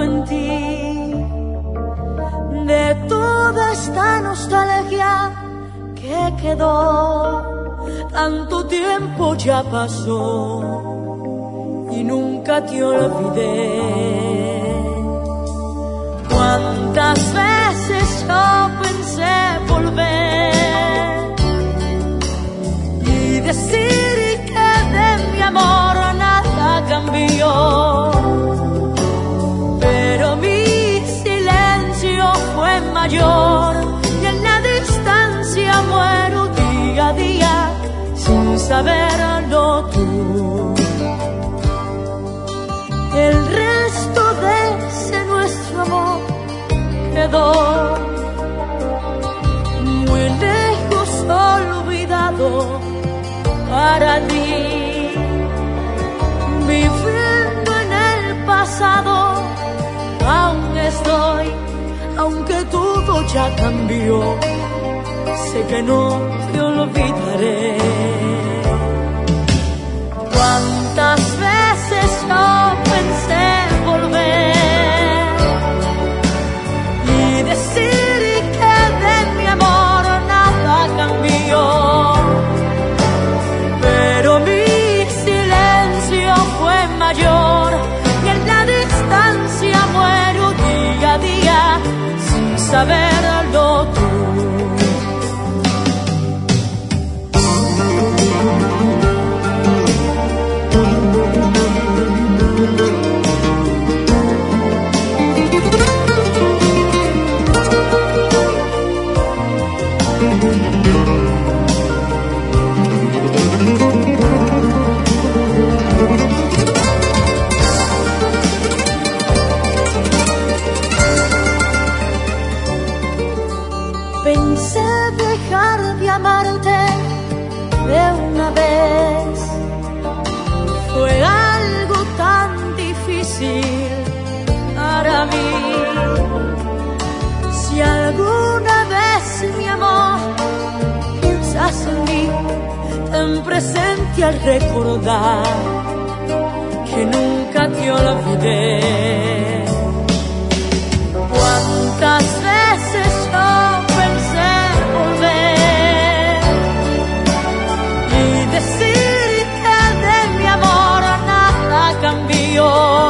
en ti, de toda esta nostalgia que quedó. Tanto tiempo ya pasó y nunca te olvidé. Cuántas veces yo pensé volver y decir que de mi amor nada cambió, pero mi silencio fue mayor y en la distancia muero día a día sin saberlo tú. El resto de ese nuestro amor quedó muy lejos, olvidado para ti. Viviendo en el pasado aún estoy, aunque todo ya cambió, sé que no te olvidaré. Cuántas veces yo pensé volver y decir que de mi amor nada cambió, pero mi silencio fue mayor y en la distancia muero día a día sin saberlo tú. Pensé dejar de amarte de una vez, fue algo tan difícil para mí. Si alguna vez mi amor piensas en mí, ten presente al recordar que nunca te olvidé. Cuántas veces yo pensé volver y decir que de mi amor nada cambió,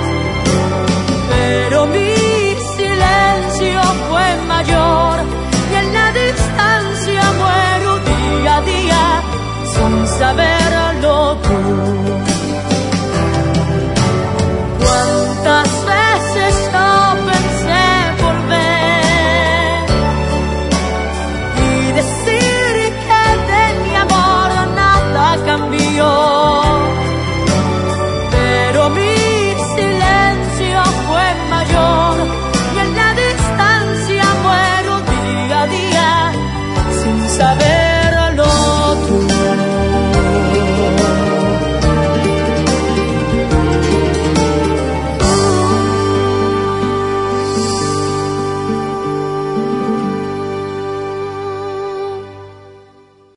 pero mi silencio fue mayor y en la distancia muero día a día sin saberlo tú. Cuántas veces yo pensé volver y decir que de mi amor nada cambió, pero mi silencio fue mayor y en la distancia muero día a día sin saber